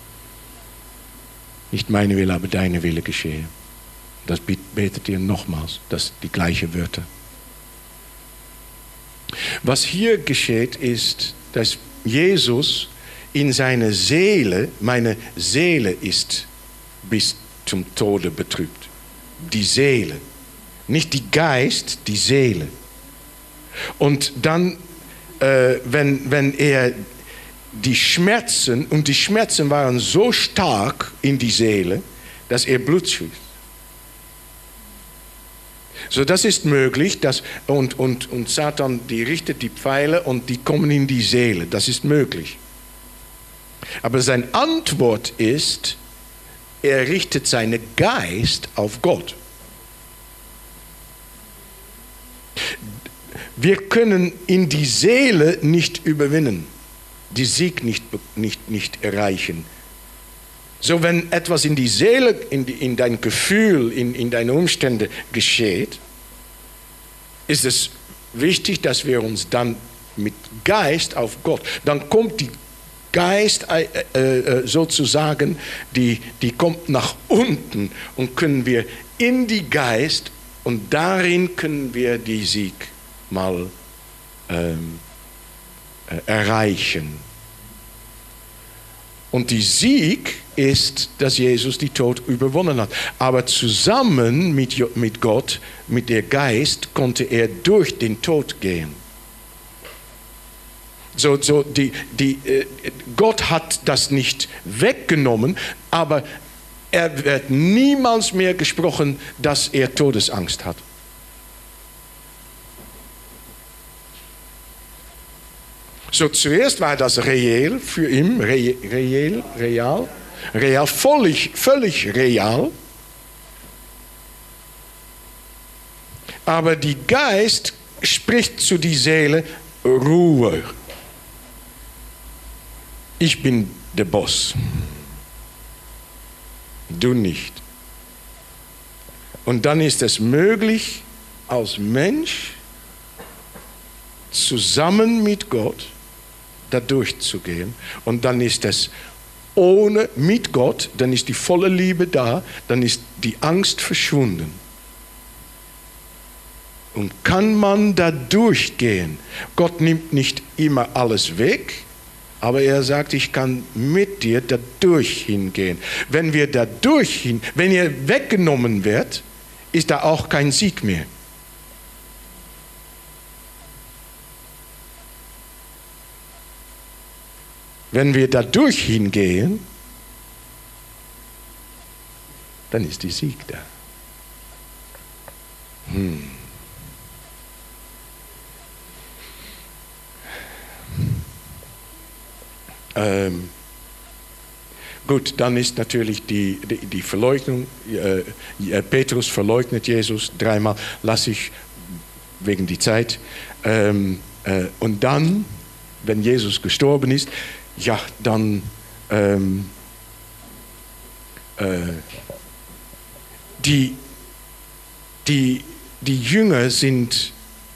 Speaker 1: Nicht meine Wille, aber deine Wille geschehe. Das betet ihr nochmals, das die gleichen Wörter. Was hier geschieht, ist, dass Jesus in seine Seele, meine Seele ist bis zum Tode betrübt. Die Seele. Nicht die Geist, die Seele. Und dann, wenn er die Schmerzen waren so stark in die Seele, dass er Blut schießt. So, das ist möglich, und Satan, die richtet die Pfeile und die kommen in die Seele. Das ist möglich. Aber seine Antwort ist, er richtet seinen Geist auf Gott. Wir können in die Seele nicht überwinnen, die Sieg nicht erreichen. So, wenn etwas in die Seele, in dein Gefühl, in deine Umstände geschieht, ist es wichtig, dass wir uns dann mit Geist auf Gott, dann kommt die Geist sozusagen, die kommt nach unten und können wir in die Geist und darin können wir die Sieg mal erreichen. Und die Sieg ist, dass Jesus die Tod überwonnen hat. Aber zusammen mit Gott, mit der Geist, konnte er durch den Tod gehen. Gott hat das nicht weggenommen, aber er wird niemals mehr gesprochen, dass er Todesangst hat. So, zuerst war das real für ihn, real, völlig real. Aber die Geist spricht zu die Seele, Ruhe. Ich bin der Boss. Du nicht. Und dann ist es möglich, als Mensch zusammen mit Gott da durchzugehen. Und dann ist es mit Gott, dann ist die volle Liebe da, dann ist die Angst verschwunden. Und kann man da durchgehen? Gott nimmt nicht immer alles weg, aber er sagt, ich kann mit dir da durch hingehen. Wenn ihr weggenommen wird, ist da auch kein Sieg mehr. Wenn wir da durch hingehen, dann ist die Sieg da. Gut, dann ist natürlich die Verleugnung. Petrus verleugnet Jesus dreimal, lasse ich wegen der Zeit. Und dann, wenn Jesus gestorben ist, ja, dann die Jünger sind,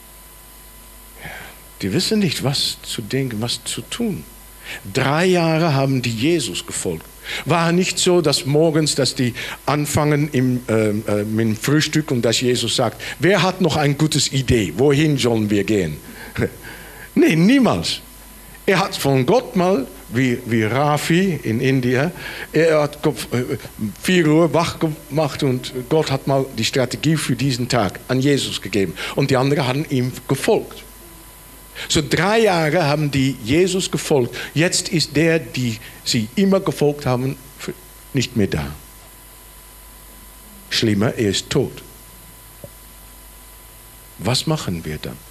Speaker 1: die wissen nicht, was zu denken, was zu tun. 3 Jahre haben die Jesus gefolgt. War nicht so, dass morgens, dass die anfangen mit dem Frühstück und dass Jesus sagt, wer hat noch eine gute Idee, wohin sollen wir gehen? Nee, niemals. Er hat von Gott mal, wie Rafi in Indien, er hat 4 Uhr wach gemacht und Gott hat mal die Strategie für diesen Tag an Jesus gegeben. Und die anderen haben ihm gefolgt. So 3 Jahre haben die Jesus gefolgt. Jetzt ist der, die sie immer gefolgt haben, nicht mehr da. Schlimmer, er ist tot. Was machen wir dann?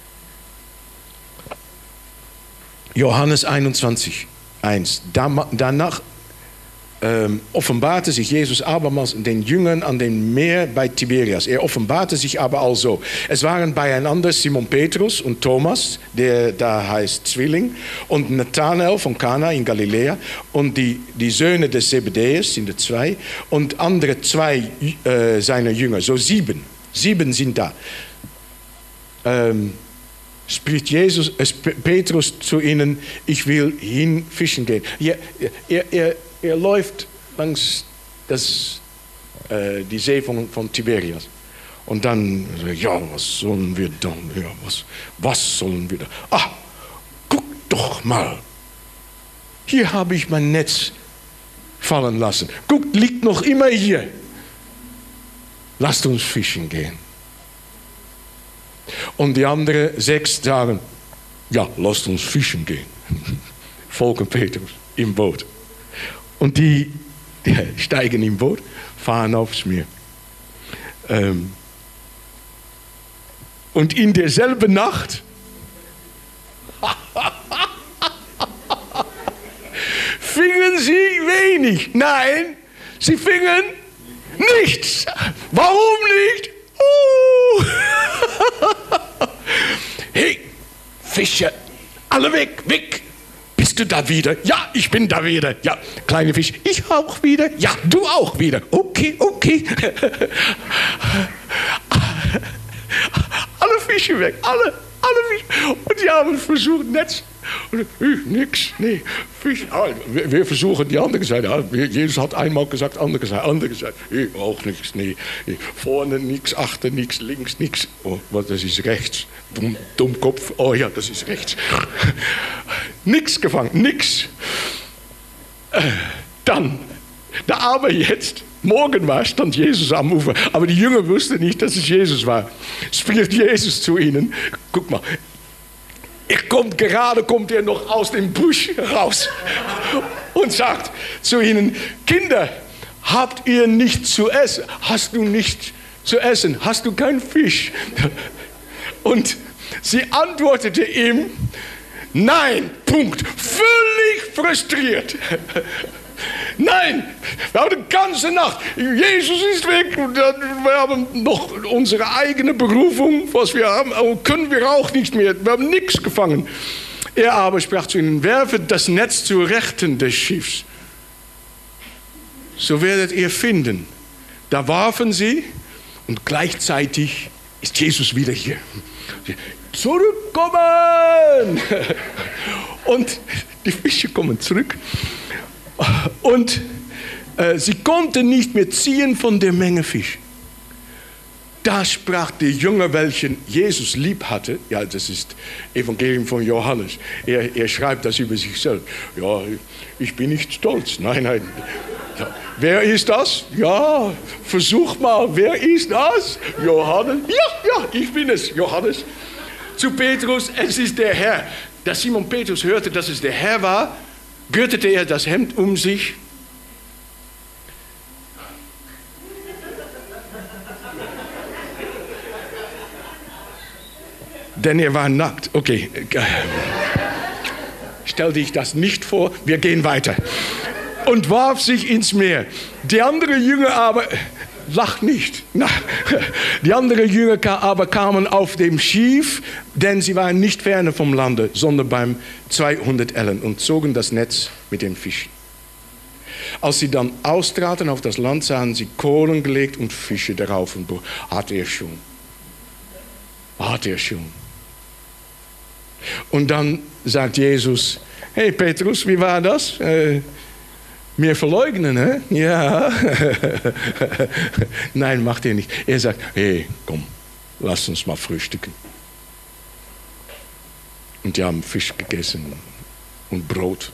Speaker 1: Johannes 21, 1. Danach offenbarte sich Jesus abermals den Jüngern an dem Meer bei Tiberias. Er offenbarte sich aber also. Es waren beieinander Simon Petrus und Thomas, der da heißt Zwilling, und Nathanael von Kana in Galiläa und die Söhne des Zebedäus, sind 2, und andere 2 seiner Jünger, so 7. 7 sind da. Spricht Petrus zu ihnen, ich will hin fischen gehen. Er läuft langs die See von Tiberias. Und dann, ja, was sollen wir dann? Ja, was sollen wir da? Ah, guck doch mal. Hier habe ich mein Netz fallen lassen. Guck, liegt noch immer hier. Lasst uns fischen gehen. Und die anderen 6 sagen, ja, lasst uns fischen gehen. Folgen Petrus im Boot. Und die steigen im Boot, fahren aufs Meer. Und in derselben Nacht fingen sie wenig. Nein, sie fingen nichts. Warum nicht? Hey, Fische, alle weg, weg. Bist du da wieder? Ja, ich bin da wieder. Ja, kleine Fisch, ich auch wieder. Ja, du auch wieder. Okay, okay. Alle Fische weg, alle Fische. Und die haben versucht, Netz. Nix, nee, Fisch. Wir versuchen die andere Seite. Jesus hat einmal gesagt, andere Seite. Auch nichts, nee. Vorne nichts, achter nichts, links nichts. Oh, das ist rechts. Dummkopf. Oh ja, das ist rechts. Nichts gefangen, nix. Dann, aber jetzt, morgen stand Jesus am Ufer. Aber die Jünger wussten nicht, dass es Jesus war. Spricht Jesus zu ihnen. Guck mal. Kommt er noch aus dem Busch raus und sagt zu ihnen, Kinder, habt ihr nichts zu essen? Hast du nichts zu essen? Hast du keinen Fisch? Und sie antwortete ihm, nein, Punkt, völlig frustriert. Nein, wir haben die ganze Nacht, Jesus ist weg, wir haben noch unsere eigene Berufung, was wir haben, aber können wir auch nicht mehr, wir haben nichts gefangen. Er aber sprach zu ihnen, werfet das Netz zur Rechten des Schiffs, so werdet ihr finden. Da warfen sie und gleichzeitig ist Jesus wieder hier. Zurückkommen! Und die Fische kommen zurück. Und sie konnten nicht mehr ziehen von der Menge Fisch. Da sprach der Jünger, welchen Jesus lieb hatte, ja, das ist Evangelium von Johannes, er schreibt das über sich selbst. Ja, ich bin nicht stolz, nein. Ja. Wer ist das? Ja, versuch mal, wer ist das? Johannes? Ja, ich bin es, Johannes. Zu Petrus, es ist der Herr. Da Simon Petrus hörte, dass es der Herr war, gürtete er das Hemd um sich. Denn er war nackt. Okay, stell dich das nicht vor, wir gehen weiter. Und warf sich ins Meer. Die anderen Jünger aber, lach nicht. Die anderen Jünger aber kamen auf dem Schiff, denn sie waren nicht ferne vom Lande, sondern beim 200 Ellen und zogen das Netz mit den Fischen. Als sie dann austraten auf das Land, sahen sie Kohlen gelegt und Fische darauf. Und hat er schon. Und dann sagt Jesus, hey Petrus, wie war das? Mir verleugnen, hä? Ja. Nein, macht er nicht. Er sagt, hey, komm, lass uns mal frühstücken. Und die haben Fisch gegessen und Brot.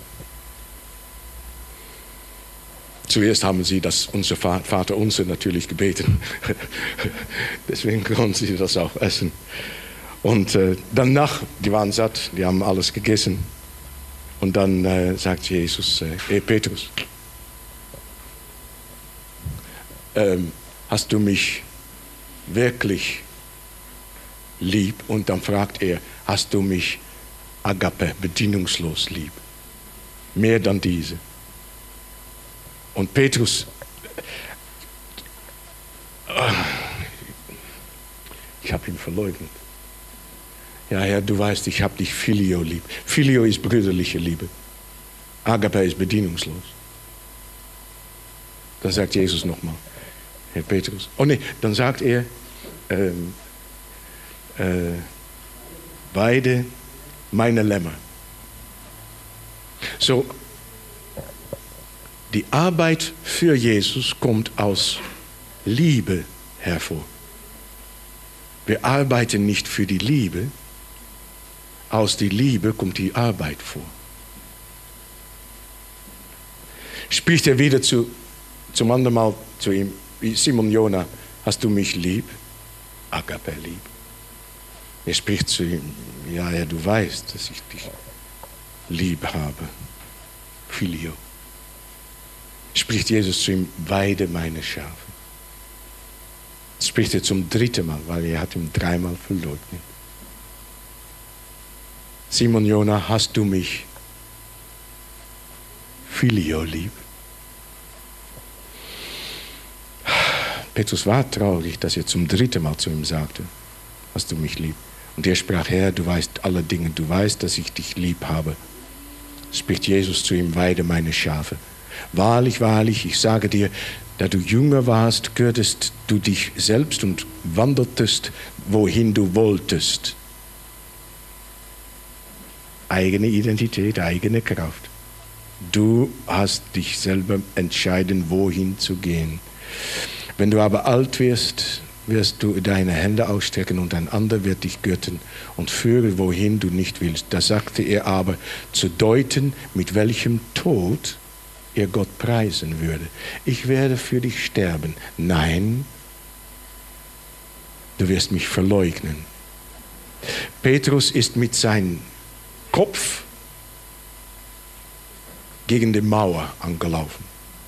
Speaker 1: Zuerst haben sie das unser Vater unser natürlich gebeten. Deswegen konnten sie das auch essen. Und danach, die waren satt, die haben alles gegessen. Und dann sagt Jesus, hey Petrus, hast du mich wirklich lieb? Und dann fragt er, hast du mich Agape, bedienungslos lieb? Mehr dann diese. Und Petrus, ich habe ihn verleugnet. Ja, Herr, du weißt, ich habe dich Filio lieb. Filio ist brüderliche Liebe. Agape ist bedienungslos. Da sagt Jesus nochmal, Herr Petrus. Oh nee, dann sagt er, weide meine Lämmer. So, die Arbeit für Jesus kommt aus Liebe hervor. Wir arbeiten nicht für die Liebe, aus der Liebe kommt die Arbeit vor. Spricht er wieder zum anderen Mal zu ihm, Simon Jona, hast du mich lieb? Agape lieb. Er spricht zu ihm, ja, du weißt, dass ich dich lieb habe. Filio. Spricht Jesus zu ihm, weide meine Schafe. Spricht er zum dritten Mal, weil er hat ihn dreimal verleugnet. Simon Jona, hast du mich Filio lieb? Petrus war traurig, dass er zum dritten Mal zu ihm sagte, hast du mich lieb? Und er sprach, Herr, du weißt alle Dinge, du weißt, dass ich dich lieb habe. Spricht Jesus zu ihm, weide meine Schafe. Wahrlich, wahrlich, ich sage dir, da du jünger warst, gürtest du dich selbst und wandertest, wohin du wolltest. Eigene Identität, eigene Kraft. Du hast dich selber entscheiden, wohin zu gehen. Wenn du aber alt wirst, wirst du deine Hände ausstrecken und ein anderer wird dich gürten und führen, wohin du nicht willst. Da sagte er aber, zu deuten, mit welchem Tod er Gott preisen würde. Ich werde für dich sterben. Nein, du wirst mich verleugnen. Petrus ist mit seinem Kopf gegen die Mauer angelaufen.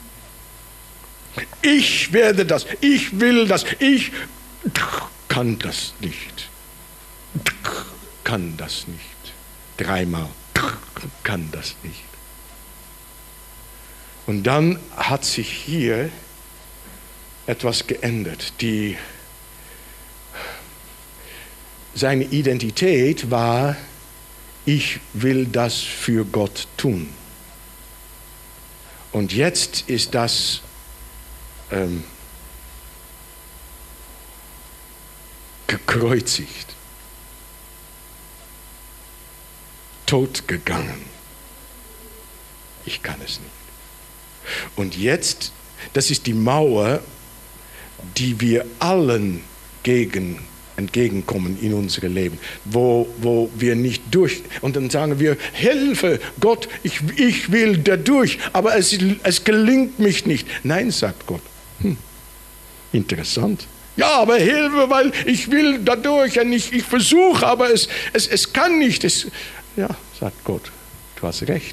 Speaker 1: Ich werde das, ich will das, ich kann das nicht. Kann das nicht. Dreimal kann das nicht. Und dann hat sich hier etwas geändert. Seine Identität war, ich will das für Gott tun. Und jetzt ist das gekreuzigt, totgegangen. Ich kann es nicht. Und jetzt, das ist die Mauer, die wir allen entgegenkommen in unsere Leben, wo wir nicht durch, und dann sagen wir, Hilfe, Gott, ich will da durch, aber es gelingt mich nicht. Nein, sagt Gott. Interessant. Ja, aber Hilfe, weil ich will da durch und ich versuche, aber es kann nicht. Ja, sagt Gott, du hast recht.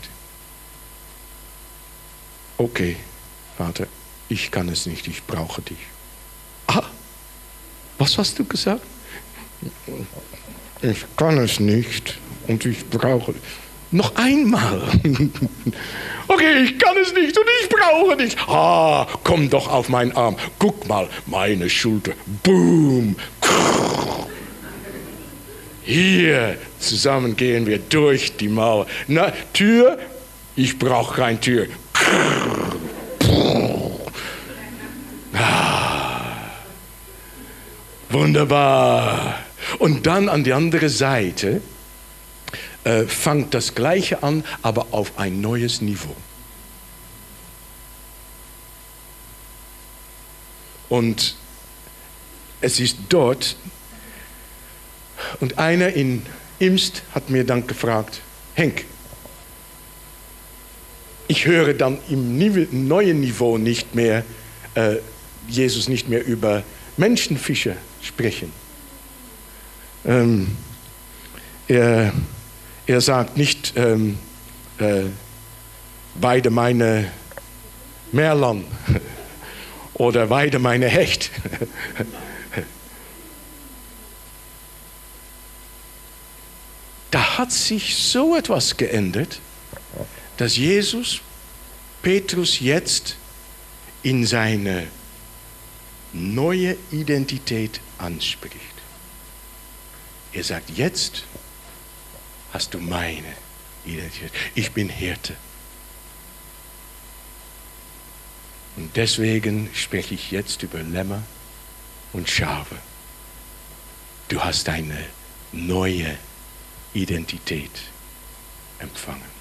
Speaker 1: Okay, Vater, ich kann es nicht, ich brauche dich. Ah, was hast du gesagt? Ich kann es nicht und ich brauche dich. Noch einmal. Okay, ich kann es nicht und ich brauche dich. Ah, komm doch auf meinen Arm. Guck mal, meine Schulter. Boom. Hier, zusammen gehen wir durch die Mauer. Na, Tür? Ich brauche keine Tür. Ah, wunderbar. Und dann an die andere Seite fängt das Gleiche an, aber auf ein neues Niveau. Und es ist dort, und einer in Imst hat mir dann gefragt, Henk, ich höre dann im neuen Niveau nicht mehr, Jesus nicht mehr über Menschenfischer sprechen. Er sagt nicht, weide meine Merlan oder weide meine Hecht. Da hat sich so etwas geändert, dass Jesus Petrus jetzt in seine neue Identität anspricht. Er sagt, jetzt hast du meine Identität. Ich bin Hirte. Und deswegen spreche ich jetzt über Lämmer und Schafe. Du hast eine neue Identität empfangen.